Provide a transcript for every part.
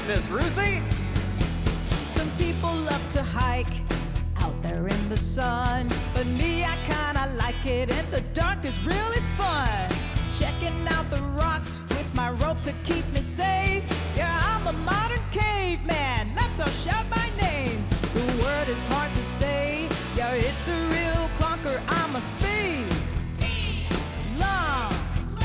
Miss Ruthie? Some people love to hike out there in the sun, but me, I kinda like it in the dark is really fun. Checking out the rocks with my rope to keep me safe. Yeah, I'm a modern caveman, let's all shout my name. The word is hard to say, yeah, it's a real clunker. I'm a speed, long,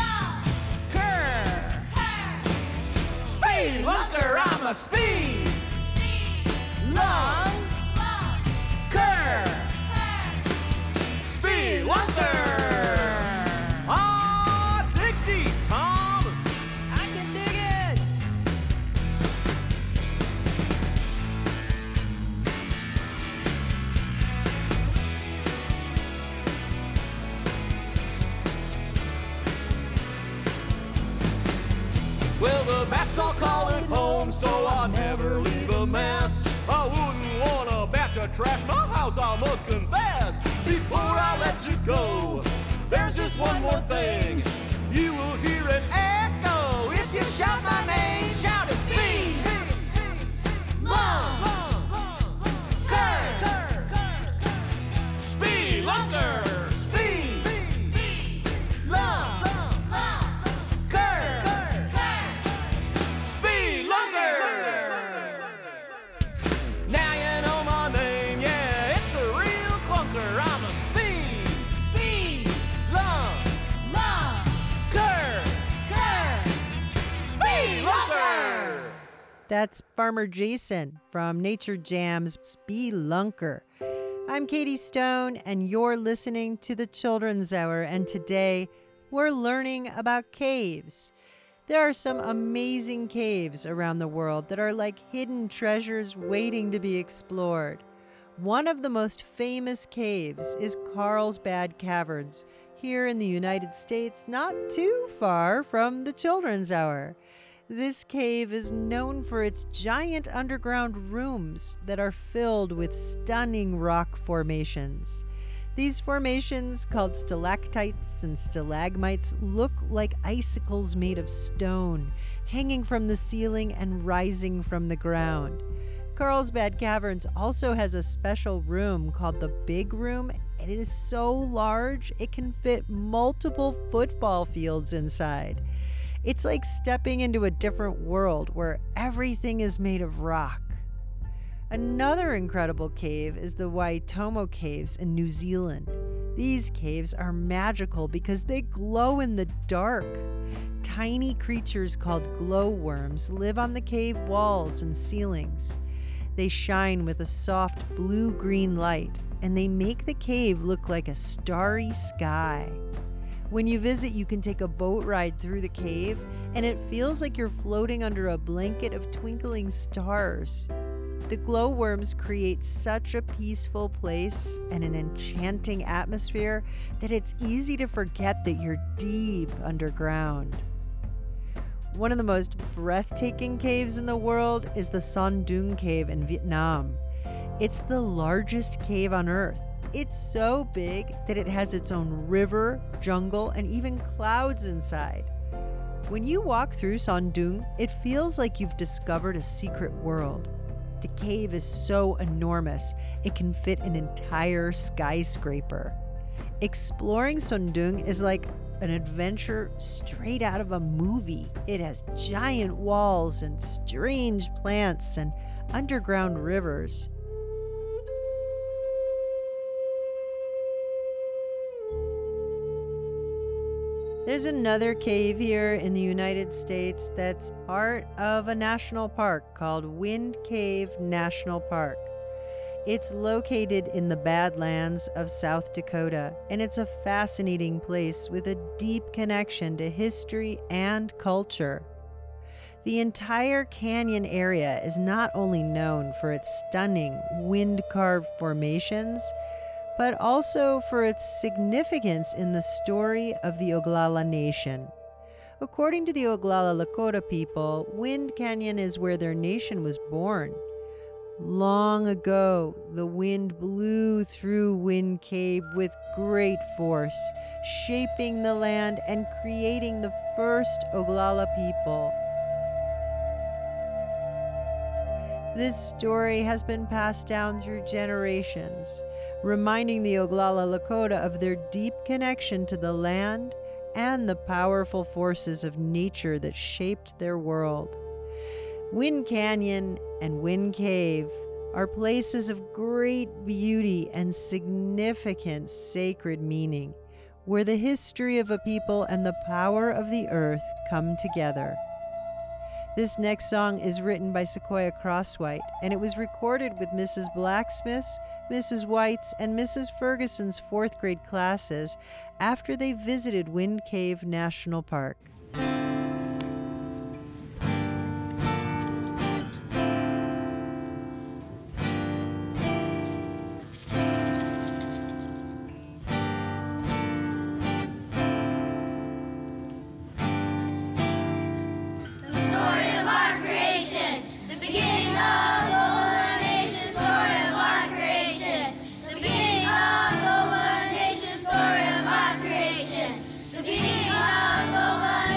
speed lunker. I'm a speed, long, speed lunker. Ah, dig deep, Tom. I can dig it. Well, the bats all call it home, so I never leave a mess. I wouldn't want a bat to trash my house, I must confess. Before I let you go, there's just one more thing. You will hear it echo if you shout my name. Shout it, speed, long, speed lunker, speed, long, speed lunker. Now you know my name, yeah, it's a real clunker. I'm a speed, long, speed lunker. That's Farmer Jason from Nature Jam's Spelunker. I'm Katie Stone, and you're listening to the Children's Hour, and today we're learning about caves. There are some amazing caves around the world that are like hidden treasures waiting to be explored. One of the most famous caves is Carlsbad Caverns, here in the United States, not too far from the Children's Hour. This cave is known for its giant underground rooms that are filled with stunning rock formations. These formations, called stalactites and stalagmites, look like icicles made of stone, hanging from the ceiling and rising from the ground. Carlsbad Caverns also has a special room called the Big Room, and it is so large it can fit multiple football fields inside. It's like stepping into a different world where everything is made of rock. Another incredible cave is the Waitomo Caves in New Zealand. These caves are magical because they glow in the dark. Tiny creatures called glowworms live on the cave walls and ceilings. They shine with a soft blue-green light, and they make the cave look like a starry sky. When you visit, you can take a boat ride through the cave, and it feels like you're floating under a blanket of twinkling stars. The glowworms create such a peaceful place and an enchanting atmosphere that it's easy to forget that you're deep underground. One of the most breathtaking caves in the world is the Son Doong Cave in Vietnam. It's the largest cave on Earth. It's so big that it has its own river, jungle, and even clouds inside. When you walk through Son Doong, it feels like you've discovered a secret world. The cave is so enormous, it can fit an entire skyscraper. Exploring Son Doong is like an adventure straight out of a movie. It has giant walls and strange plants and underground rivers. There's another cave here in the United States that's part of a national park called Wind Cave National Park. It's located in the Badlands of South Dakota, and it's a fascinating place with a deep connection to history and culture. The entire canyon area is not only known for its stunning wind-carved formations, but also for its significance in the story of the Oglala Nation. According to the Oglala Lakota people, Wind Canyon is where their nation was born. Long ago, the wind blew through Wind Cave with great force, shaping the land and creating the first Oglala people. This story has been passed down through generations, reminding the Oglala Lakota of their deep connection to the land and the powerful forces of nature that shaped their world. Wind Canyon and Wind Cave are places of great beauty and significant sacred meaning, where the history of a people and the power of the earth come together. This next song is written by Sequoia Crosswhite, and it was recorded with Mrs. Blacksmith's, Mrs. White's, and Mrs. Ferguson's 4th grade classes after they visited Wind Cave National Park. The beginning of Oglala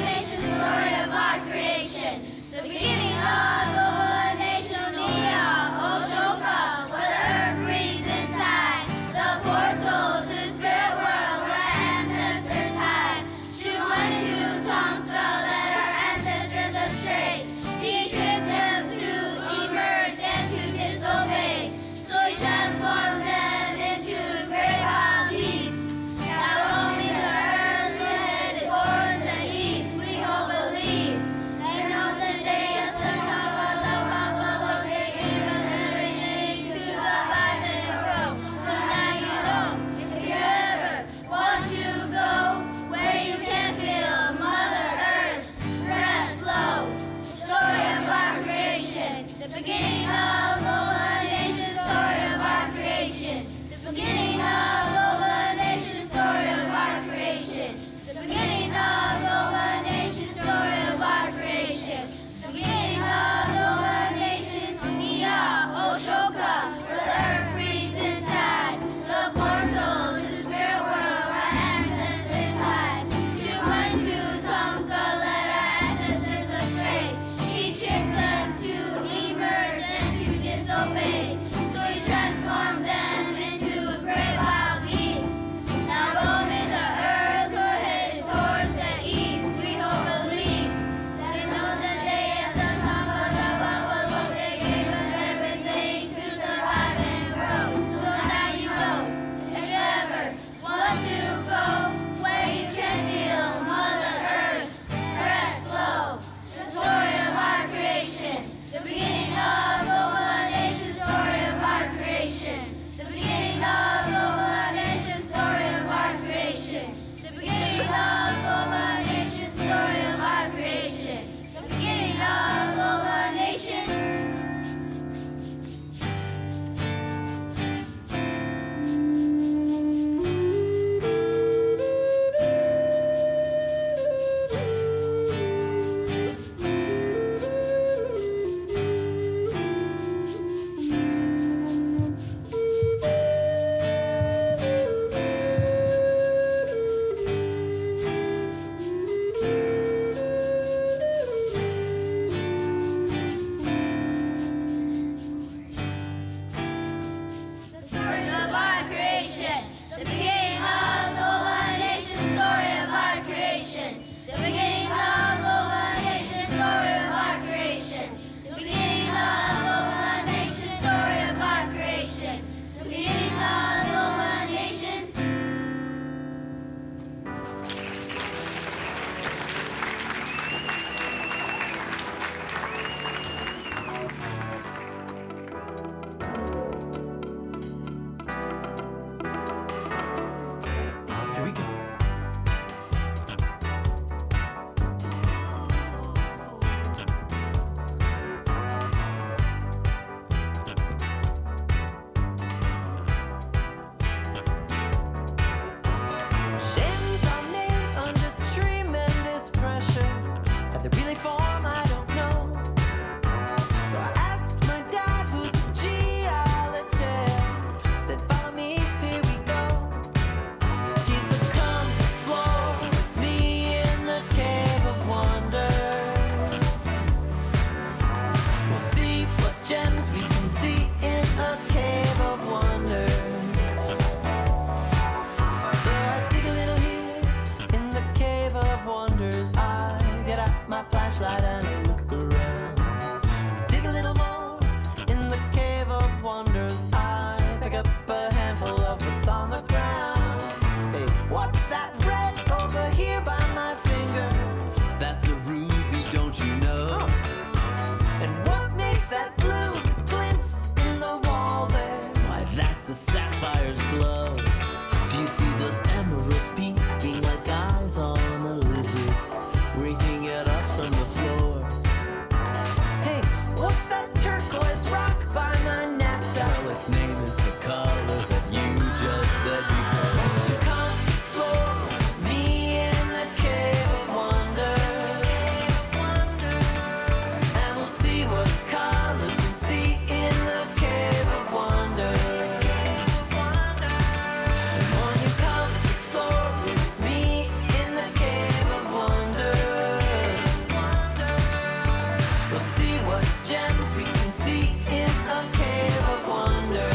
its name is the color that you just said before. Won't you come explore with me in the cave of wonder? And we'll see what colors we see in the cave of wonder. And won't you come explore with me in the cave of wonder? We'll see what gems we can see in a cave of wonder.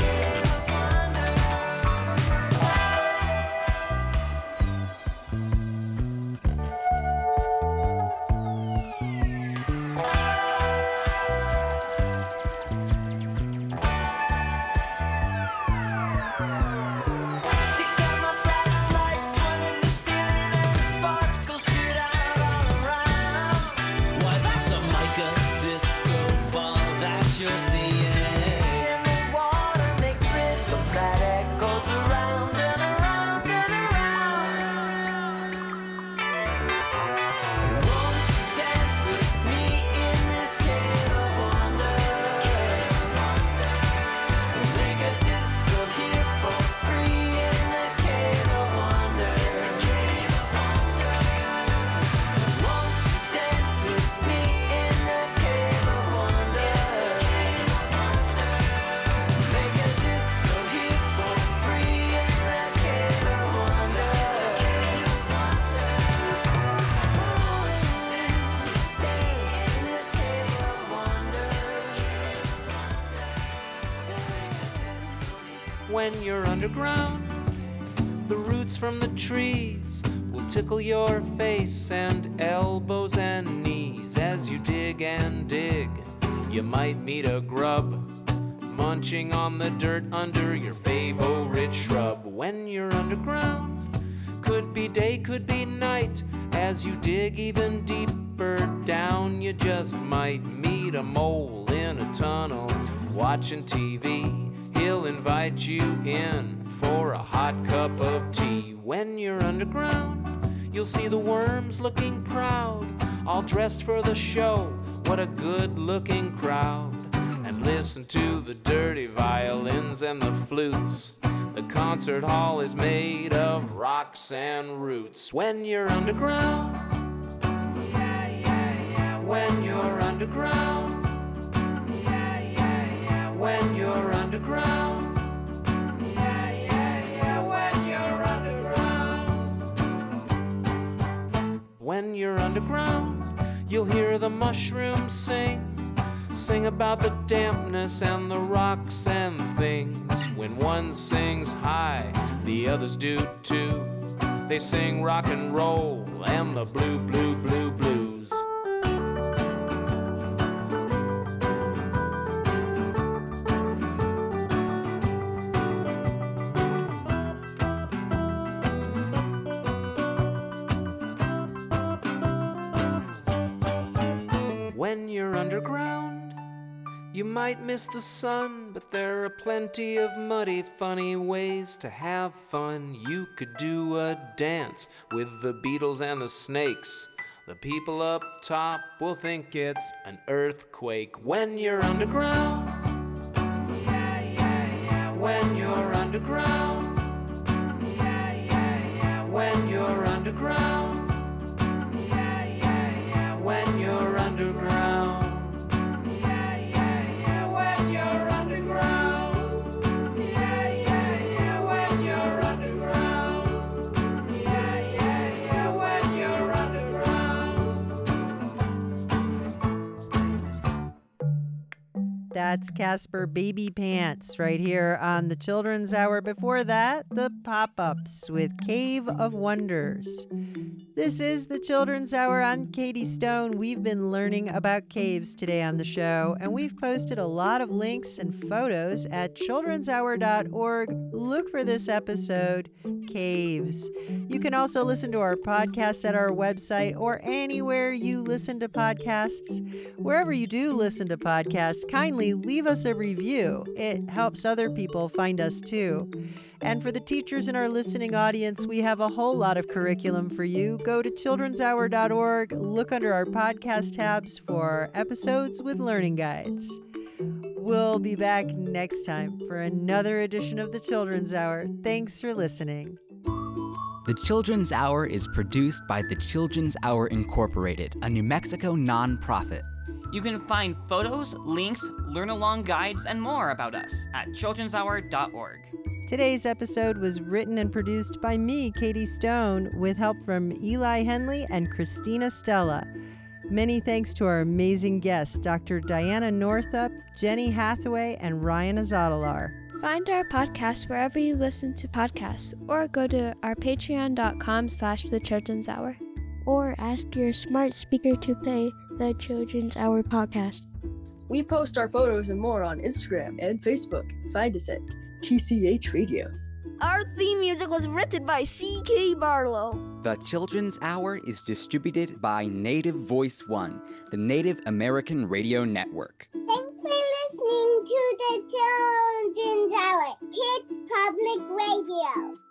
Take out my flashlight, point in the ceiling, and sparkles shoot out all around. Why, that's a mica disco ball that you're seeing. And the water makes rhythm that echoes around and around and around. Won't you dance with me in this cave of wonder? Make a disco here for free in the cave of wonder. Won't you dance with me in this cave of wonder? Make a disco here for free in the cave of wonder. Won't you dance with me in this cave of wonder? When you're underground, the roots from the trees will tickle your face and elbows and knees. As you dig and dig, you might meet a grub munching on the dirt under your favorite shrub. When you're underground, could be day, could be night. As you dig even deeper down, you just might meet a mole in a tunnel watching TV. He'll invite you in for a hot cup of tea. When you're underground, you'll see the worms looking proud, all dressed for the show. What a good-looking crowd. And listen to the dirty violins and the flutes. The concert hall is made of rocks and roots. When you're underground, when you're underground, when you're underground, when you're underground, when you're underground, you'll hear the mushrooms sing about the dampness and the rocks and things. When one sings high, the others do too. They sing rock and roll and the blue, blue, blue blues. When you're underground, you might miss the sun, but there are plenty of muddy, funny ways to have fun. You could do a dance with the Beatles and the Snakes. The people up top will think it's an earthquake. When you're underground, when you're underground, when you're underground, when you're underground, when you're underground, when you're underground, when you're underground. That's Casper Baby Pants right here on the Children's Hour. Before that, the Pop-Ups with Cave of Wonders. This is the Children's Hour. I'm Katie Stone. We've been learning about caves today on the show, and we've posted a lot of links and photos at childrenshour.org. Look for this episode, Caves. You can also listen to our podcast at our website or anywhere you listen to podcasts. Wherever you do listen to podcasts, kindly leave us a review. It helps other people find us too. And for the teachers in our listening audience, we have a whole lot of curriculum for you. Go to childrenshour.org, look under our podcast tabs for episodes with learning guides. We'll be back next time for another edition of the Children's Hour. Thanks for listening. The Children's Hour is produced by the Children's Hour Incorporated, a New Mexico nonprofit. You can find photos, links, learn-along guides, and more about us at childrenshour.org. Today's episode was written and produced by me, Katie Stone, with help from Eli Henley and Christina Stella. Many thanks to our amazing guests, Dr. Diana Northup, Jenny Hathaway, and Ryan Azadalar. Find our podcast wherever you listen to podcasts, or go to our patreon.com/The Children's Hour. Or ask your smart speaker to play the Children's Hour podcast. We post our photos and more on Instagram and Facebook. Find us at TCH Radio. Our theme music was written by C.K. Barlow. The Children's Hour is distributed by Native Voice One, the Native American Radio Network. Thanks for listening to the Children's Hour, Kids Public Radio.